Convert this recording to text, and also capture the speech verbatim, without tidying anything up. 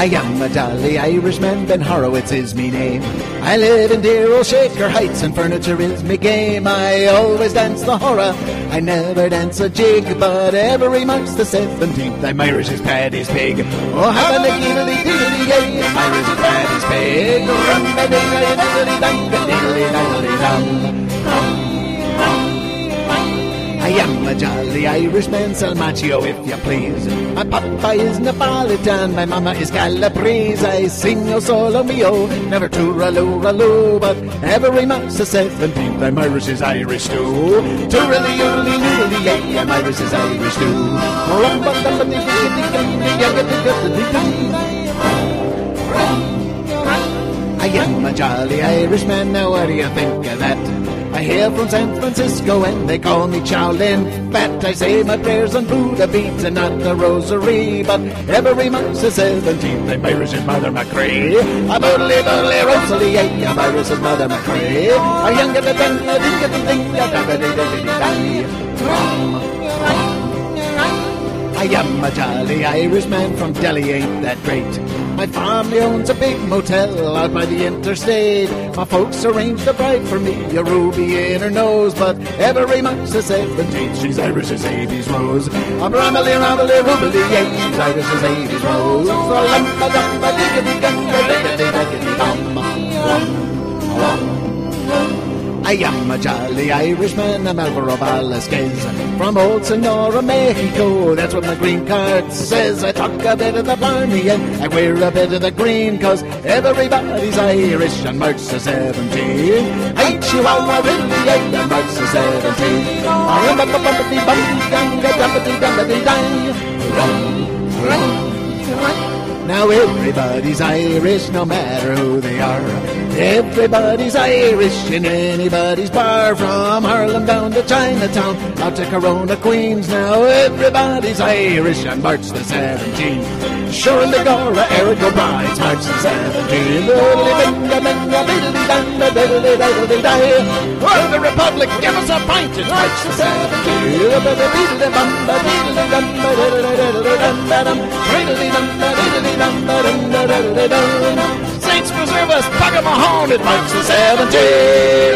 I am a jolly Irishman, Ben Horowitz is me name. I live in dear old Shaker Heights and furniture is me game. I always dance the hora, I never dance a jig, but every March the seventeenth I'm Irish as Paddy's pig. Oh, have a niggly diddly yay, I'm Irish as Paddy's pig. I am a jolly Irishman, Salmaccio if you please. My papa is Napolitan, my mama is Calabrese. I sing yo solo mio, never tooraloo-raloo, but every March the seventeenth I'm Irish as Irish too. Toorally-oorly-noodly-yay, I'm Irish as Irish too. I am a jolly Irishman, now what do you think of that? I hail from San Francisco and they call me Chowlin Fat. I say my prayers on Buddha beats and not the rosary, but every March the seventeenth I'm Irish as Mother McCree. A boodly boodly Rosalie, yay, I'm Irish as Mother McCree. A young at the thing, a ding at the thing, a dabba dee dee dee I am a jolly Irishman from Delhi, ain't that great? My family owns a big motel out by the interstate. My folks arranged a bride for me, a ruby in her nose, but every March the seventeenth she's Irish as Amy's Rose. A bramily rambly rubbly, yay, she's Irish as Amy's Rose. A lumpa dumpa diggity gumpa diggity diggity dum. I am a jolly Irishman, I'm Alvaro Velasquez, from old Sonora, Mexico, that's what my green card says. I talk a bit of the blarney and I wear a bit of the green, cause everybody's Irish on March the seventeenth. Hey, Chihuahua, really, hey, on March the seventeenth. Now everybody's Irish, no matter who they are. Everybody's Irish in anybody's bar, from Harlem down to Chinatown, out to Corona, Queens. Now everybody's Irish on March the seventeenth. Sure in the Gora, Eric O'Brien's March the seventeenth. For the Republic, give us a pint, it's March the seventeenth. Saints preserve us, bug 'em a horn, it marks the seventeenth.